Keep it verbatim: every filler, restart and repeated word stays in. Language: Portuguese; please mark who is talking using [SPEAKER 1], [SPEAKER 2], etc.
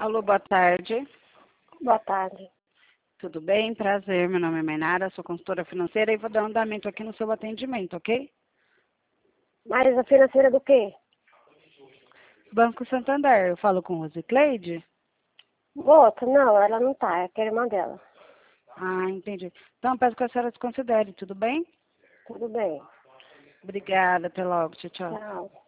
[SPEAKER 1] Alô, boa tarde.
[SPEAKER 2] Boa tarde.
[SPEAKER 1] Tudo bem? Prazer, meu nome é Mainara, sou consultora financeira e vou dar um andamento aqui no seu atendimento, ok?
[SPEAKER 2] Mas a financeira do quê?
[SPEAKER 1] Banco Santander, eu falo com Rosicleide?
[SPEAKER 2] Outra? Não, ela não tá, é aquela irmã dela.
[SPEAKER 1] Ah, entendi. Então, peço que a senhora desconsidere, tudo bem?
[SPEAKER 2] Tudo bem.
[SPEAKER 1] Obrigada, até logo, tchau, tchau.
[SPEAKER 2] Tchau.